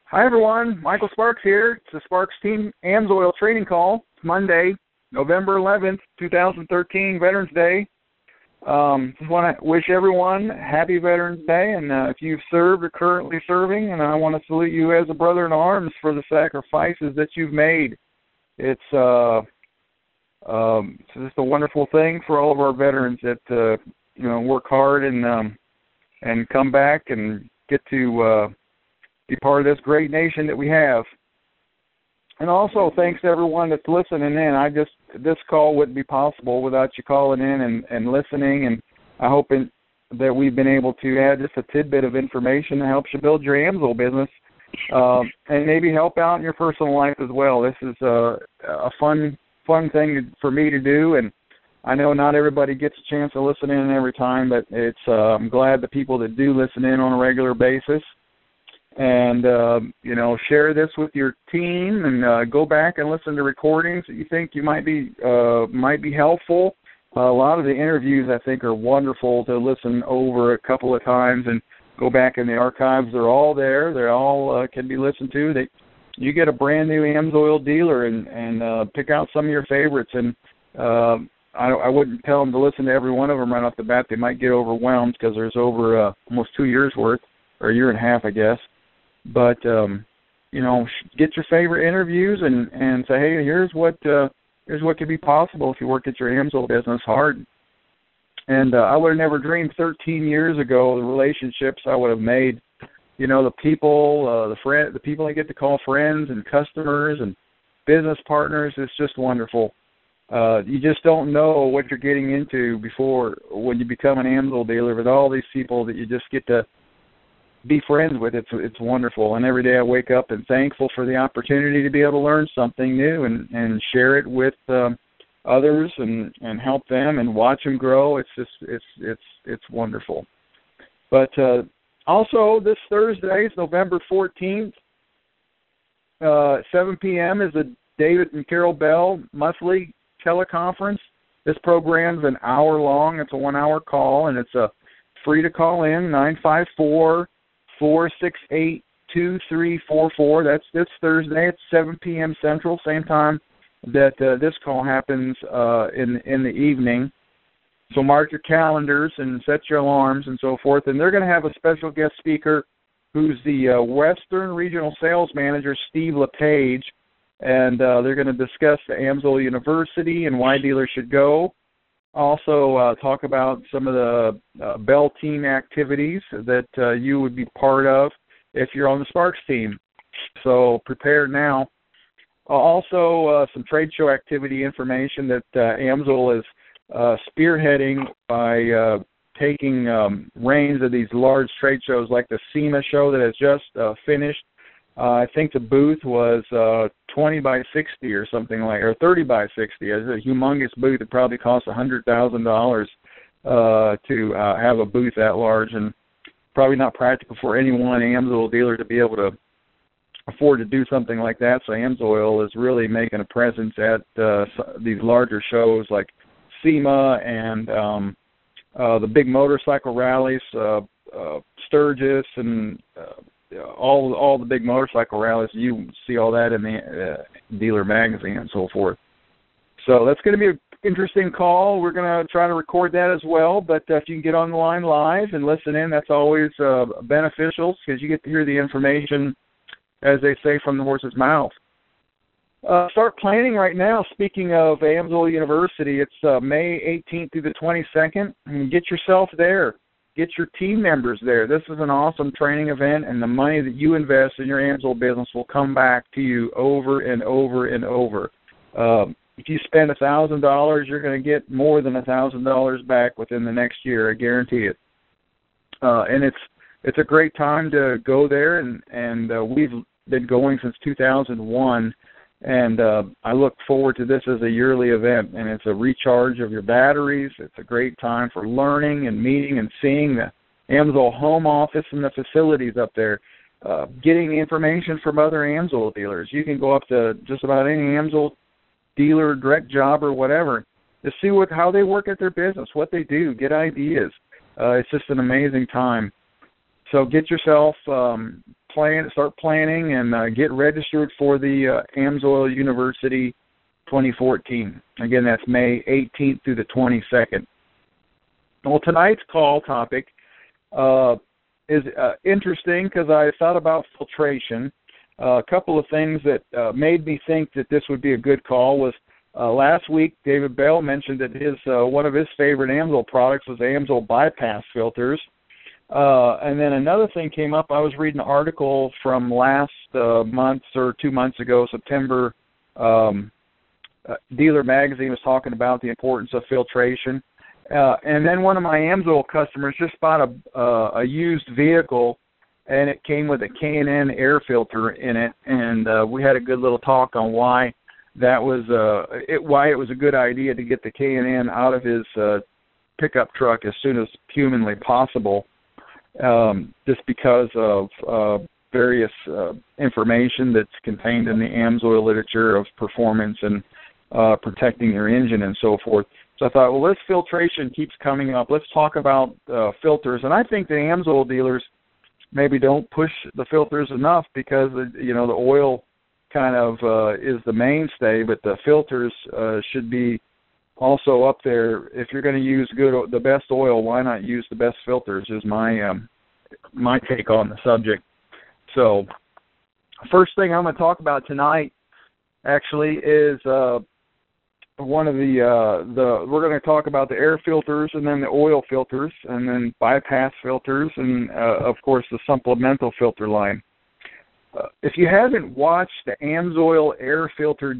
Hi, everyone. Michael Sparks here. It's the Sparks Team AMSOIL training call. It's Monday, November 11th, 2013, Veterans Day. Just want to wish everyone happy Veterans Day, and if you've served or currently serving, and I want to salute you as a brother in arms for the sacrifices that you've made. It's just a wonderful thing for all of our veterans that work hard and come back and get to be part of this great nation that we have. And also, thanks to everyone that's listening in. This call wouldn't be possible without you calling in and listening, and I hope that we've been able to add just a tidbit of information that helps you build your AMSOIL business and maybe help out in your personal life as well. This is a fun thing for me to do, and I know not everybody gets a chance to listen in every time, but I'm glad the people that do listen in on a regular basis. And, share this with your team and go back and listen to recordings that you think you might be helpful. A lot of the interviews, I think, are wonderful to listen over a couple of times and go back in the archives. They're all there. They all can be listened to. You get a brand-new AMSOIL dealer and pick out some of your favorites. And I wouldn't tell them to listen to every one of them right off the bat. They might get overwhelmed because there's over almost 2 years' worth, or a year and a half, I guess. But, get your favorite interviews and say, hey, here's what could be possible if you work at your AMSOIL business hard. And I would have never dreamed 13 years ago the relationships I would have made. The people, the people I get to call friends and customers and business partners, it's just wonderful. You just don't know what you're getting into when you become an AMSOIL dealer with all these people that you just get to be friends with. It's wonderful, and every day I wake up and thankful for the opportunity to be able to learn something new and share it with others and help them and watch them grow. It's wonderful. But also this Thursday is November 14th, 7 p.m. is the David and Carol Bell monthly teleconference. This program's an hour long. It's a 1-hour call, and it's free to call in, 954-468-2344. That's this Thursday at 7 p.m. Central, same time that this call happens in the evening. So mark your calendars and set your alarms and so forth. And they're going to have a special guest speaker who's the Western Regional Sales Manager, Steve LePage, and they're going to discuss the AMSOIL University and why dealers should go. Also talk about some of the Bell team activities that you would be part of if you're on the Sparks team. So prepare now. Also some trade show activity information that AMSOIL is spearheading by taking reins of these large trade shows like the SEMA show that has just finished. I think the booth was 20 by 60 or something or 30 by 60. It's a humongous booth. It probably costs $100,000 to have a booth that large, and probably not practical for any one AMSOIL dealer to be able to afford to do something like that. So AMSOIL is really making a presence at these larger shows like SEMA and the big motorcycle rallies, Sturgis, and all the big motorcycle rallies. You see all that in the dealer magazine and so forth. So that's going to be an interesting call. We're going to try to record that as well, but if you can get on the line live and listen in, that's always beneficial because you get to hear the information, as they say, from the horse's mouth. Start planning right now. Speaking of AMSOIL University, it's May 18th through the 22nd. And get yourself there. Get your team members there. This is an awesome training event, and the money that you invest in your AMSOIL business will come back to you over and over and over. If you spend $1,000, you're going to get more than $1,000 back within the next year. I guarantee it. And it's a great time to go there, and we've been going since 2001. And I look forward to this as a yearly event, and it's a recharge of your batteries. It's a great time for learning and meeting and seeing the AMSOIL home office and the facilities up there, getting information from other AMSOIL dealers. You can go up to just about any AMSOIL dealer, direct job, or whatever to see how they work at their business, what they do, get ideas. It's just an amazing time. So get yourself start planning and get registered for the AMSOIL University 2014. Again, that's May 18th through the 22nd. Well, tonight's call topic is interesting because I thought about filtration. A couple of things that made me think that this would be a good call was last week David Bell mentioned that one of his favorite AMSOIL products was AMSOIL bypass filters. And then another thing came up. I was reading an article from last month or 2 months ago, September. Dealer Magazine was talking about the importance of filtration. And then one of my AMSOIL customers just bought a used vehicle, and it came with a K&N air filter in it. And we had a good little talk on why that was why it was a good idea to get the K&N out of his pickup truck as soon as humanly possible. Just because of various information that's contained in the AMSOIL literature of performance and protecting your engine and so forth. So I thought, well, this filtration keeps coming up. Let's talk about filters. And I think the AMSOIL dealers maybe don't push the filters enough because, the oil kind of is the mainstay, but the filters should be also up there. If you're going to use the best oil, why not use the best filters is my take on the subject. So first thing I'm going to talk about tonight actually is one of we're going to talk about the air filters and then the oil filters and then bypass filters and, of course, the supplemental filter line. If you haven't watched the AMSOIL air filter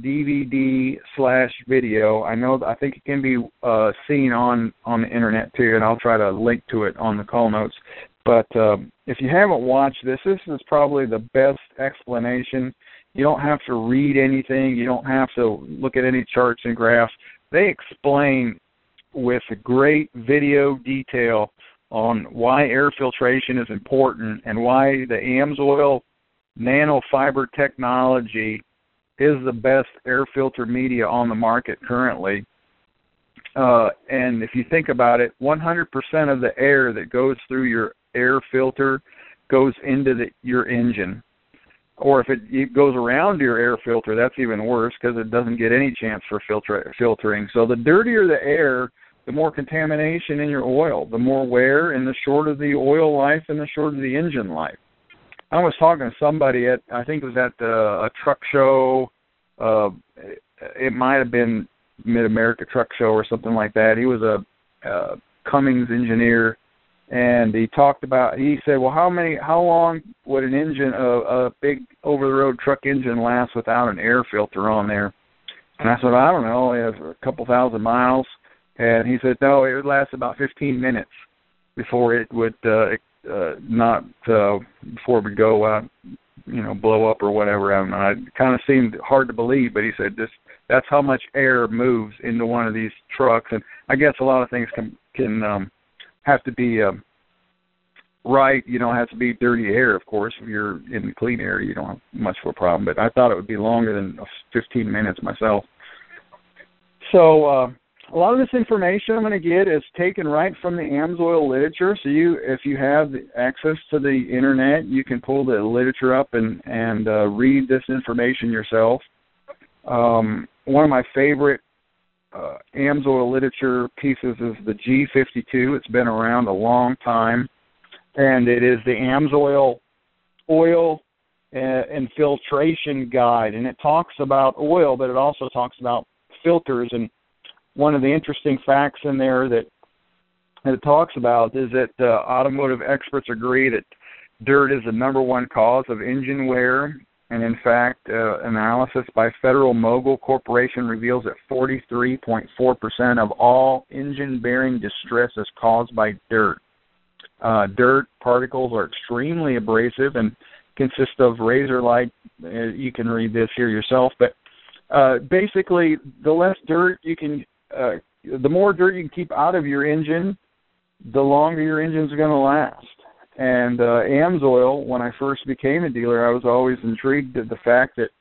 DVD/video, I think it can be seen on the internet too, and I'll try to link to it on the call notes. But if you haven't watched this is probably the best explanation. You don't have to read anything. You don't have to look at any charts and graphs. They explain with great video detail on why air filtration is important and why the AMSOIL nanofiber technology is the best air filter media on the market currently. And if you think about it, 100% of the air that goes through your air filter goes into your engine. Or if it goes around your air filter, that's even worse because it doesn't get any chance for filtering. So the dirtier the air, the more contamination in your oil, the more wear, and the shorter the oil life and the shorter the engine life. I was talking to somebody I think it was at a truck show. It might have been Mid-America Truck Show or something like that. He was a Cummins engineer, and he said, well, how long would an engine, a big over-the-road truck engine last without an air filter on there? And I said, I don't know, it has a couple thousand miles. And he said, no, it would last about 15 minutes before it would before it would go, blow up or whatever. I don't know. It kind of seemed hard to believe, but he said that's how much air moves into one of these trucks. And I guess a lot of things can have to be right. You don't have to be dirty air, of course. If you're in the clean air, you don't have much of a problem. But I thought it would be longer than 15 minutes myself. So a lot of this information I'm going to get is taken right from the AMSOIL literature. So if you have access to the internet, you can pull the literature up and read this information yourself. One of my favorite AMSOIL literature pieces is the G52. It's been around a long time, and it is the AMSOIL oil and filtration guide. And it talks about oil, but it also talks about filters. And one of the interesting facts in there that it talks about is that automotive experts agree that dirt is the number one cause of engine wear. And in fact, analysis by Federal Mogul Corporation reveals that 43.4% of all engine-bearing distress is caused by dirt. Dirt particles are extremely abrasive and consist of razor-like. You can read this here yourself, but basically, the less dirt you can, the more dirt you can keep out of your engine, the longer your engine's going to last. And AMSOIL, when I first became a dealer, I was always intrigued at the fact that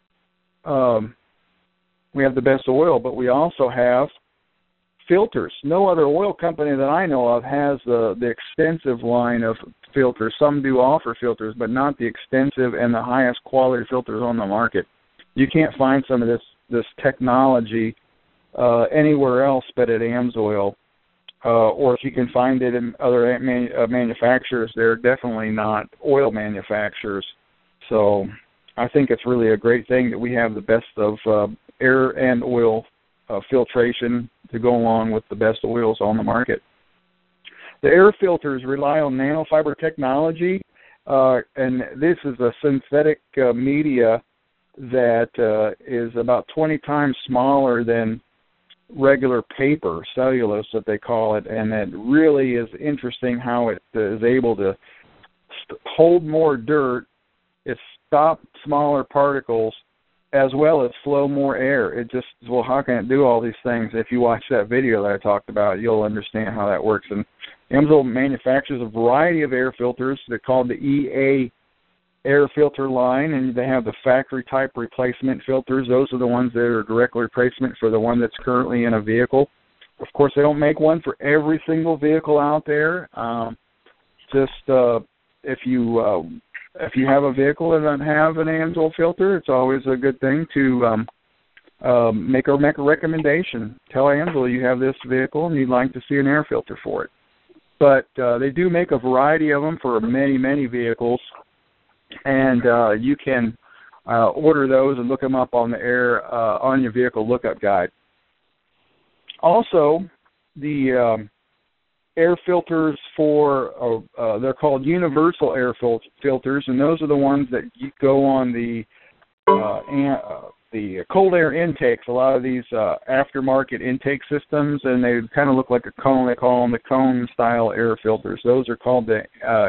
we have the best oil, but we also have filters. No other oil company that I know of has the extensive line of filters. Some do offer filters, but not the extensive and the highest quality filters on the market. You can't find some of this technology anywhere else but at AMSOIL. Or if you can find it in other manufacturers, they're definitely not oil manufacturers. So I think it's really a great thing that we have the best of air and oil filtration to go along with the best oils on the market. The air filters rely on nanofiber technology, and this is a synthetic media that is about 20 times smaller than regular paper, cellulose that they call it, and it really is interesting how it is able to hold more dirt, it stops smaller particles, as well as flow more air. It just, well, how can it do all these things? If you watch that video that I talked about, you'll understand how that works. And AMSOIL manufactures a variety of air filters. They're called the EA air filter line, and they have the factory type replacement filters. Those are the ones that are direct replacement for the one that's currently in a vehicle. Of course, they don't make one for every single vehicle out there. If you have a vehicle that doesn't have an AMSOIL filter, it's always a good thing to make a recommendation. Tell AMSOIL you have this vehicle and you'd like to see an air filter for it. But they do make a variety of them for many, many vehicles. And you can order those and look them up on the on your vehicle lookup guide. Also, the air filters they're called universal air filters, and those are the ones that go on the cold air intakes. A lot of these aftermarket intake systems, and they kind of look like a cone. They call them the cone-style air filters. Those are called the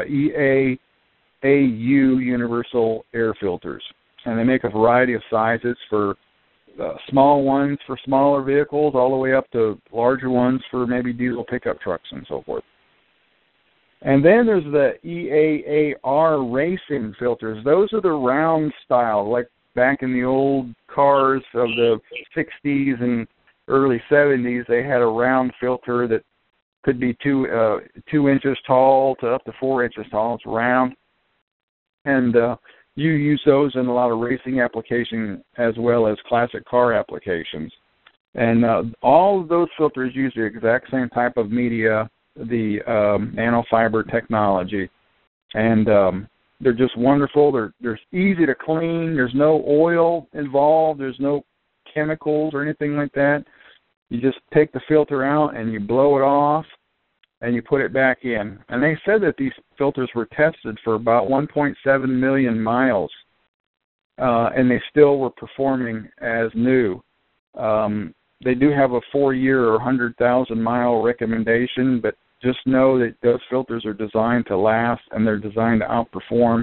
EAAU universal air filters, and they make a variety of sizes for small ones for smaller vehicles all the way up to larger ones for maybe diesel pickup trucks and so forth. And then there's the EAAR racing filters. Those are the round style, like back in the old cars of the 60s and early 70s, they had a round filter that could be 2 inches tall to up to 4 inches tall. It's round. And you use those in a lot of racing applications as well as classic car applications. And all of those filters use the exact same type of media, the nanofiber technology. And they're just wonderful. They're easy to clean. There's no oil involved. There's no chemicals or anything like that. You just take the filter out and you blow it off, and you put it back in. And they said that these filters were tested for about 1.7 million miles, and they still were performing as new. They do have a 4-year or 100,000-mile recommendation, but just know that those filters are designed to last, and they're designed to outperform.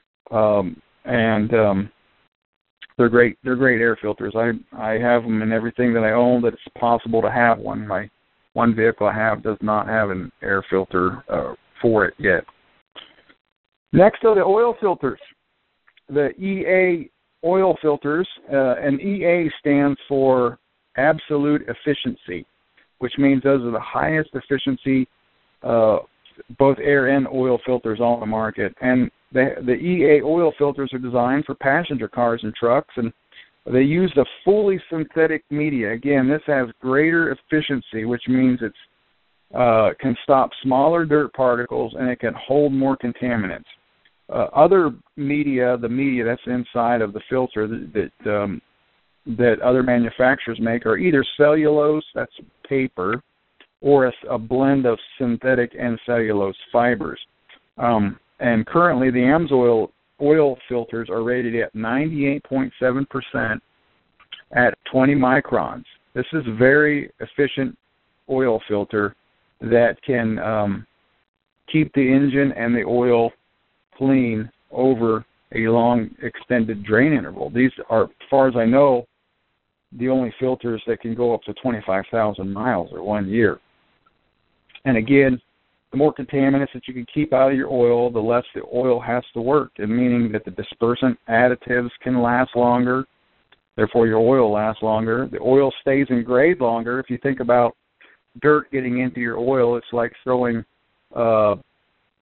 They're great. They're great air filters. I have them in everything that I own that it's possible to have one. My one vehicle I have does not have an air filter for it yet. Next are the oil filters. The EA oil filters, and EA stands for absolute efficiency, which means those are the highest efficiency both air and oil filters on the market. And the EA oil filters are designed for passenger cars and trucks, and they use a fully synthetic media. Again, this has greater efficiency, which means it can stop smaller dirt particles and it can hold more contaminants. Other media, the media that's inside of the filter that other manufacturers make, are either cellulose, that's paper, or a blend of synthetic and cellulose fibers. And currently, the AMSOIL oil filters are rated at 98.7% at 20 microns. This is a very efficient oil filter that can keep the engine and the oil clean over a long extended drain interval. These are, as far as I know, the only filters that can go up to 25,000 miles or 1 year. And again, the more contaminants that you can keep out of your oil, the less the oil has to work, and meaning that the dispersant additives can last longer, therefore your oil lasts longer. The oil stays in grade longer. If you think about dirt getting into your oil, it's like throwing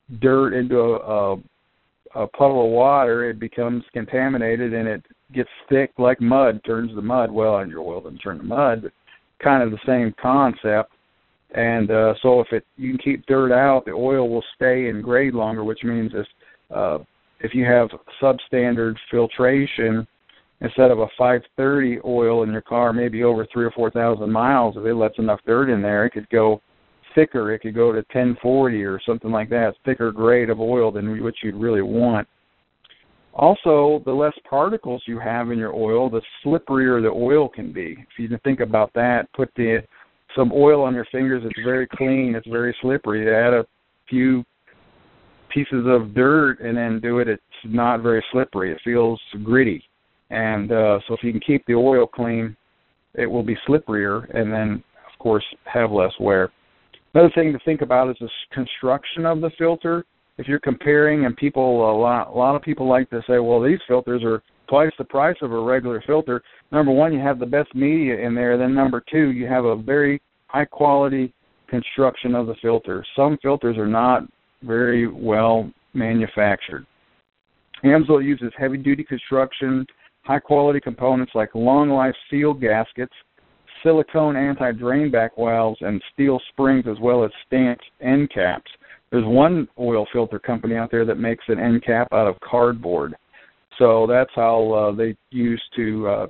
dirt into a puddle of water, it becomes contaminated and it gets thick like mud, turns to mud. Well, and your oil doesn't turn to mud, but kind of the same concept. And so if you can keep dirt out, the oil will stay in grade longer, which means if you have substandard filtration, instead of a 530 oil in your car, maybe over 3,000 or 4,000 miles, if it lets enough dirt in there, it could go thicker. It could go to 1040 or something like that, thicker grade of oil than what you'd really want. Also, the less particles you have in your oil, the slipperier the oil can be. If you can think about that, put some oil on your fingers. It's very clean. It's very slippery. Add a few pieces of dirt and then do it. It's not very slippery. It feels gritty. And so if you can keep the oil clean, it will be slipperier and then, of course, have less wear. Another thing to think about is the construction of the filter. If you're comparing, and a lot of people like to say, well, these filters are twice the price of a regular filter. Number one, you have the best media in there. Then number two, you have a very high-quality construction of the filter. Some filters are not very well manufactured. AMSOIL uses heavy-duty construction, high-quality components like long-life seal gaskets, silicone anti-drainback valves, and steel springs, as well as stamped end caps. There's one oil filter company out there that makes an end cap out of cardboard. So that's how they use to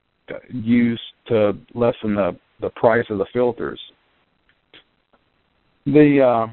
lessen the price of the filters. The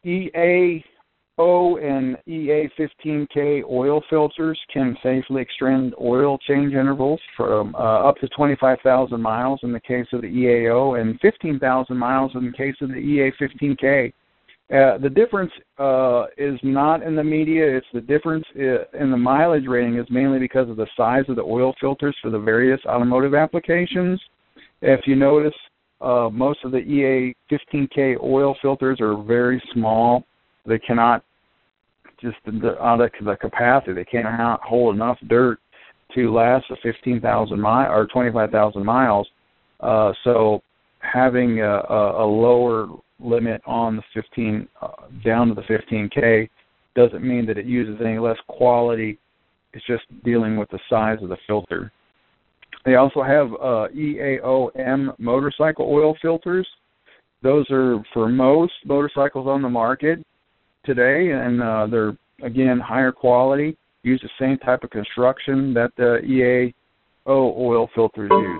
EAO and EA15K oil filters can safely extend oil change intervals from up to 25,000 miles in the case of the EAO and 15,000 miles in the case of the EA15K. The difference is not in the media. It's the difference in the mileage rating is mainly because of the size of the oil filters for the various automotive applications. If you notice, most of the EA15K oil filters are very small. They cannot just out of the capacity. They can't hold enough dirt to last 15,000 miles or 25,000 miles. So having a lower limit on the 15 down to the 15K doesn't mean that it uses any less quality. It's just dealing with the size of the filter. They also have EAOM motorcycle oil filters. Those are for most motorcycles on the market today, and they're, again, higher quality, use the same type of construction that the EAO oil filters use.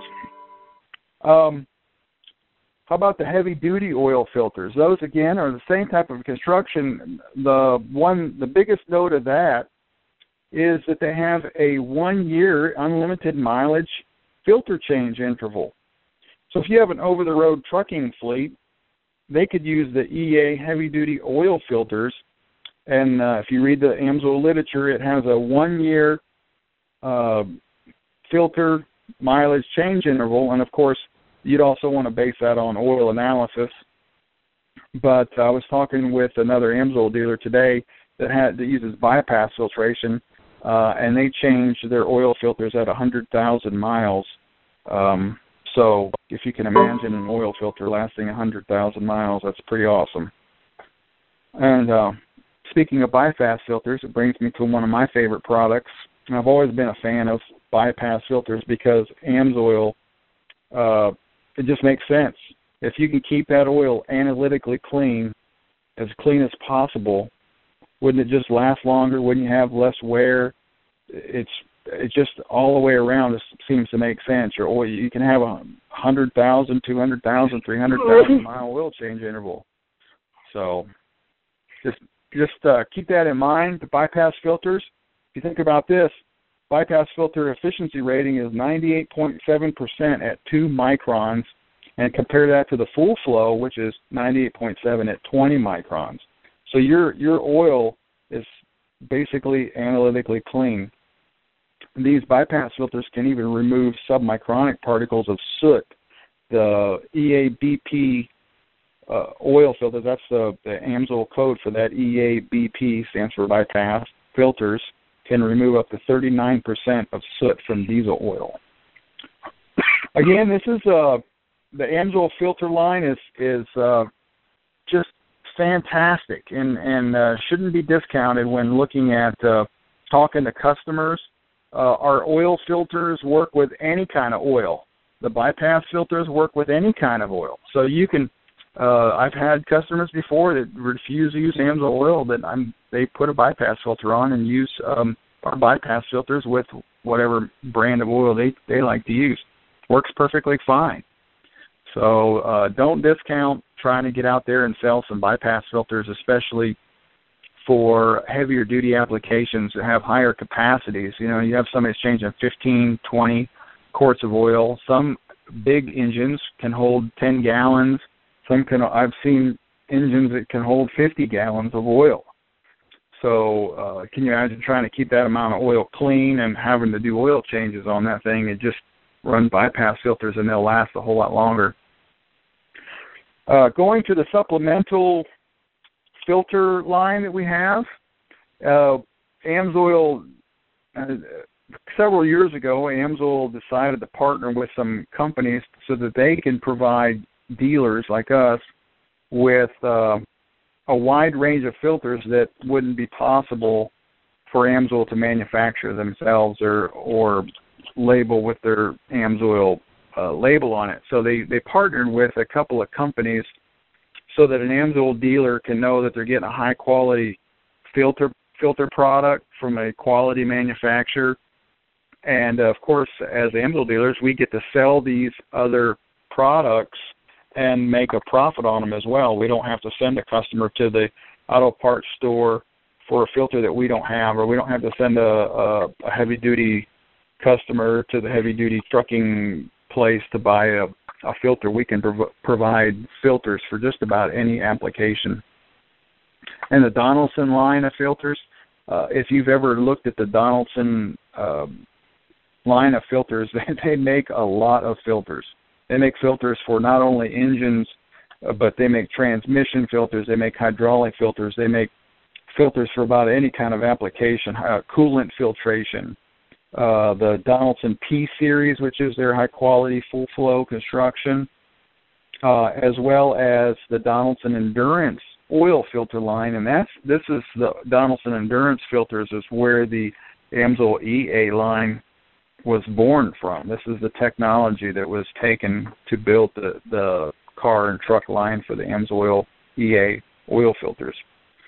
How about the heavy-duty oil filters? Those, again, are the same type of construction. The biggest note of that is that they have a 1-year unlimited mileage filter change interval. So if you have an over-the-road trucking fleet, they could use the EA heavy-duty oil filters, and if you read the AMSOIL literature, it has a 1-year filter mileage change interval, and of course, you'd also want to base that on oil analysis. But I was talking with another AMSOIL dealer today that uses bypass filtration, and they change their oil filters at 100,000 miles. So if you can imagine an oil filter lasting 100,000 miles, that's pretty awesome. And speaking of bypass filters, it brings me to one of my favorite products. And I've always been a fan of bypass filters because AMSOIL, it just makes sense. If you can keep that oil analytically clean, as clean as possible, wouldn't it just last longer? Wouldn't you have less wear? It's just all the way around. It seems to make sense. Your oil, you can have 100,000, 200,000, 300,000 mile oil change interval. So just keep that in mind. The bypass filters. If you think about this, bypass filter efficiency rating is 98.7% at 2 microns, and compare that to the full flow, which is 98.7 at 20 microns. So your oil is basically analytically clean. These bypass filters can even remove submicronic particles of soot. The EABP oil filter, that's the AMSOIL code for that. EABP stands for bypass filters, can remove up to 39% of soot from diesel oil. Again, this is the AMSOIL filter line is just fantastic and shouldn't be discounted when looking at talking to customers. Our oil filters work with any kind of oil. The bypass filters work with any kind of oil. So you can, I've had customers before that refuse to use AMSOIL oil they put a bypass filter on and use our bypass filters with whatever brand of oil they like to use. Works perfectly fine. So don't discount trying to get out there and sell some bypass filters, especially for heavier duty applications that have higher capacities. You know, you have somebody changing 15, 20 quarts of oil. Some big engines can hold 10 gallons. I've seen engines that can hold 50 gallons of oil. So can you imagine trying to keep that amount of oil clean and having to do oil changes on that thing and just run bypass filters and they'll last a whole lot longer. Going to the supplemental filter line that we have, AMSOIL, several years ago, AMSOIL decided to partner with some companies so that they can provide dealers like us with a wide range of filters that wouldn't be possible for AMSOIL to manufacture themselves or label with their AMSOIL label on it. So they partnered with a couple of companies so that an AMSOIL dealer can know that they're getting a high-quality filter product from a quality manufacturer. And, of course, as AMSOIL dealers, we get to sell these other products and make a profit on them as well. We don't have to send a customer to the auto parts store for a filter that we don't have, or we don't have to send a heavy-duty customer to the heavy-duty trucking place to buy a filter. We can provide filters for just about any application. And the Donaldson line of filters, if you've ever looked at the Donaldson line of filters, they make a lot of filters. They make filters for not only engines, but they make transmission filters, they make hydraulic filters, they make filters for about any kind of application, coolant filtration. The Donaldson P-Series, which is their high-quality full-flow construction, as well as the Donaldson Endurance oil filter line. And this is the Donaldson Endurance filters is where the AMSOIL EA line was born from. This is the technology that was taken to build the car and truck line for the AMSOIL EA oil filters.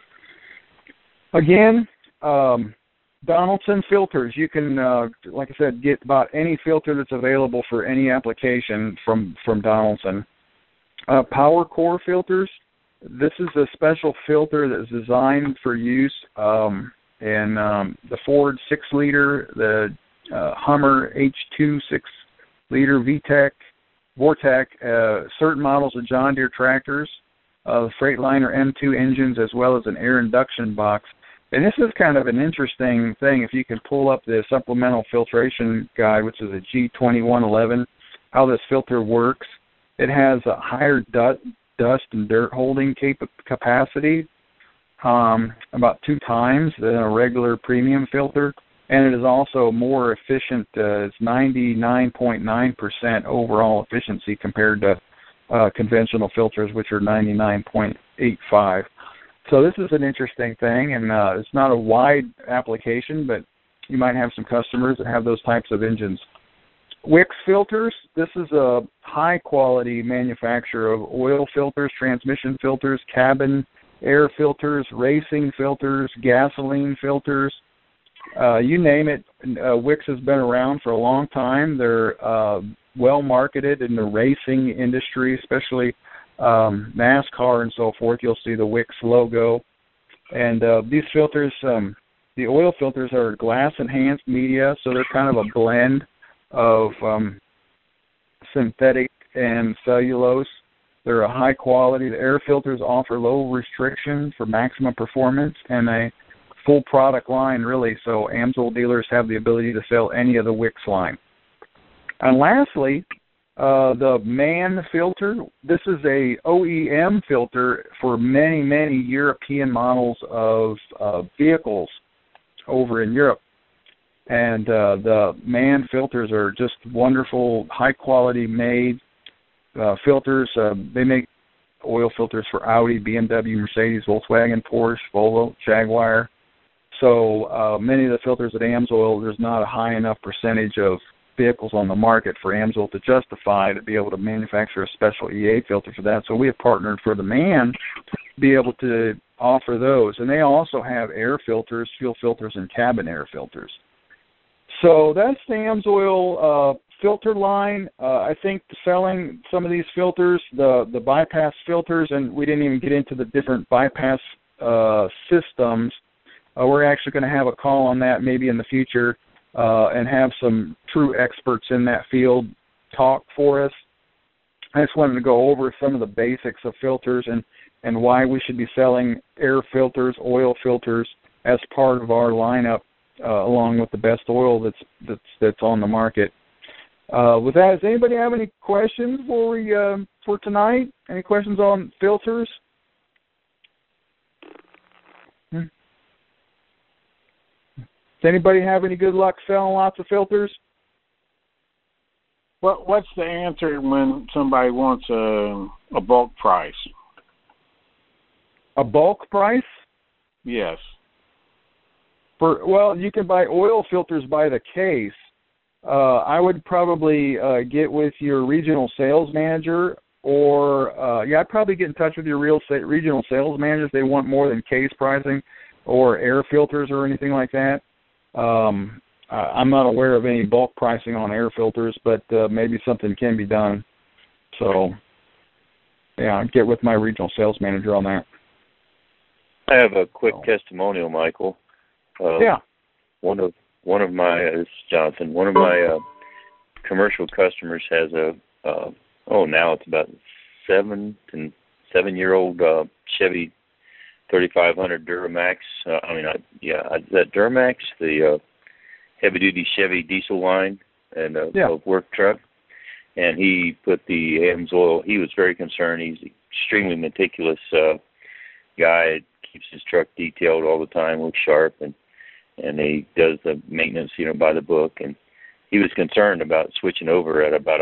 Again, Donaldson filters, you can, like I said, get about any filter that's available for any application from Donaldson. Power Core filters, this is a special filter that's designed for use in the Ford 6-liter, the Hummer H2 6-liter Vortec, certain models of John Deere tractors, Freightliner M2 engines, as well as an air induction box. And this is kind of an interesting thing. If you can pull up the supplemental filtration guide, which is a G2111, how this filter works. It has a higher dust and dirt holding capacity, about 2 times than a regular premium filter. And it is also more efficient. It's 99.9% overall efficiency compared to conventional filters, which are 99.85%. So this is an interesting thing, and it's not a wide application, but you might have some customers that have those types of engines. Wix filters, this is a high-quality manufacturer of oil filters, transmission filters, cabin air filters, racing filters, gasoline filters. You name it, Wix has been around for a long time. They're well-marketed in the racing industry, especially NASCAR and so forth. You'll see the Wix logo. And these filters, the oil filters are glass-enhanced media, so they're kind of a blend of synthetic and cellulose. They're a high quality. The air filters offer low restriction for maximum performance and a full product line, really, so AMSOIL dealers have the ability to sell any of the Wix line. And lastly, the MAN filter. This is a OEM filter for many, many European models of vehicles over in Europe. And the MAN filters are just wonderful, high-quality made filters. They make oil filters for Audi, BMW, Mercedes, Volkswagen, Porsche, Volvo, Jaguar. So many of the filters at AMSOIL, there's not a high enough percentage of vehicles on the market for AMSOIL to justify to be able to manufacture a special EA filter for that. So we have partnered for the MAN to be able to offer those. And they also have air filters, fuel filters, and cabin air filters. So that's the AMSOIL filter line. I think selling some of these filters, the bypass filters, and we didn't even get into the different bypass systems. We're actually going to have a call on that maybe in the future and have some true experts in that field talk for us. I just wanted to go over some of the basics of filters and why we should be selling air filters, oil filters as part of our lineup, along with the best oil that's on the market. With that, does anybody have any questions for tonight? Any questions on filters? Does anybody have any good luck selling lots of filters? What's the answer when somebody wants a bulk price? A bulk price? Yes. Well, you can buy oil filters by the case. I would probably get with your regional sales manager, or I'd probably get in touch with your regional sales manager if they want more than case pricing or air filters or anything like that. I'm not aware of any bulk pricing on air filters, but maybe something can be done. So, yeah, I'd get with my regional sales manager on that. I have a quick testimonial, Michael. Yeah. One of my, this is Johnson, one of my commercial customers has now it's about 7-year-old Chevy 3500 Duramax. Is that Duramax, the heavy-duty Chevy diesel line and work truck. And he put the AMSOIL. He was very concerned. He's an extremely meticulous guy. Keeps his truck detailed all the time, looks sharp, and he does the maintenance, by the book. And he was concerned about switching over at about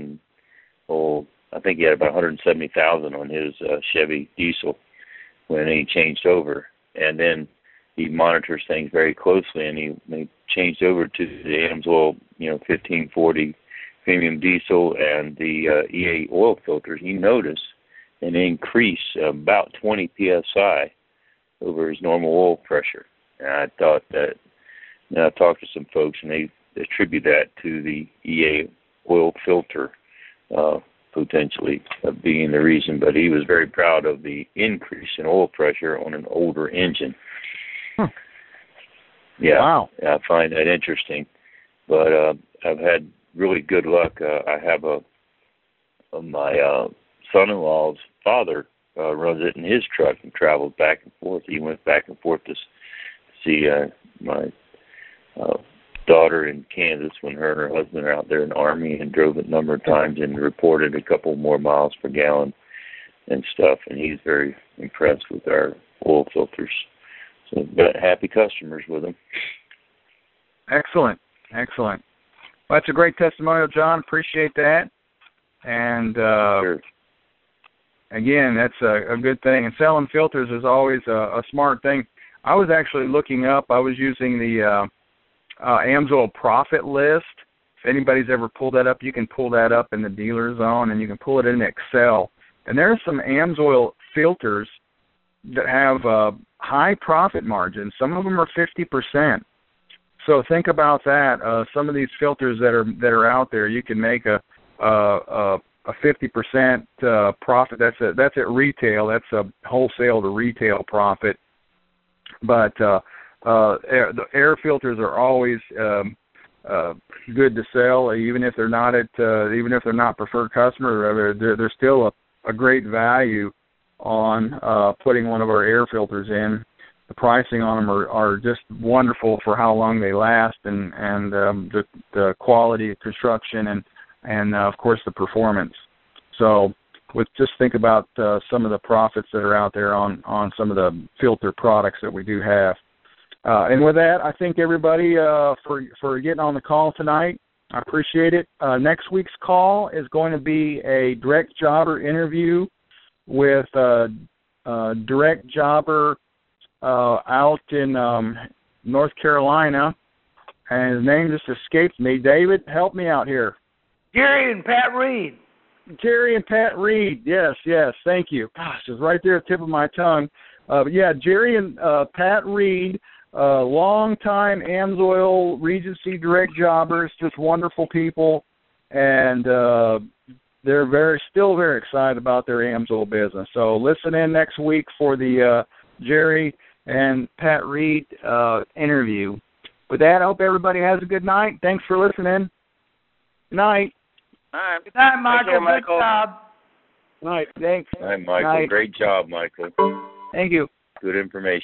I think he had about 170,000 on his Chevy diesel when he changed over. And then he monitors things very closely, and he changed over to the AMSOIL, 1540 premium diesel and the EA oil filters. He noticed an increase of about 20 psi over his normal oil pressure. And I thought that, I talked to some folks, and they attribute that to the EA oil filter potentially being the reason. But he was very proud of the increase in oil pressure on an older engine. Yeah, wow. I find that interesting. But I've had really good luck. I have my son-in-law's father runs it in his truck and travels back and forth. He went back and forth to see my daughter in Kansas when her and her husband are out there in the Army, and drove it a number of times and reported a couple more miles per gallon and stuff. And he's very impressed with our oil filters. So got happy customers with them. Excellent. Well, that's a great testimonial, John. Appreciate that. And sure. Again, that's a good thing. And selling filters is always a smart thing. I was actually looking up. I was using the AMSOIL profit list. If anybody's ever pulled that up, you can pull that up in the dealer zone, and you can pull it in Excel. And there are some AMSOIL filters that have high profit margins. Some of them are 50%. So think about that. Some of these filters that are out there, you can make a 50% profit. That's at retail. That's a wholesale to retail profit. But the air filters are always good to sell, even if they're not preferred customer. They're still a great value on putting one of our air filters in. The pricing on them are just wonderful for how long they last, and the quality of construction and of course the performance. So just think about some of the profits that are out there on some of the filter products that we do have. And with that, I thank everybody for getting on the call tonight. I appreciate it. Next week's call is going to be a direct jobber interview with Direct Jobber out in North Carolina, and his name just escapes me. David, help me out here. Jerry and Pat Reed. Jerry and Pat Reed. Yes, thank you. Gosh, it's right there at the tip of my tongue. But yeah, Jerry and Pat Reed, longtime AMSOIL Regency Direct Jobbers, just wonderful people, and they're still very excited about their AMSOIL business. So listen in next week for the Jerry and Pat Reed interview. With that, I hope everybody has a good night. Thanks for listening. Good night. All right. Good night, Michael. Take care, Michael. Good job. Night. Thanks. All right, Michael. Night. Great job, Michael. Thank you. Good information.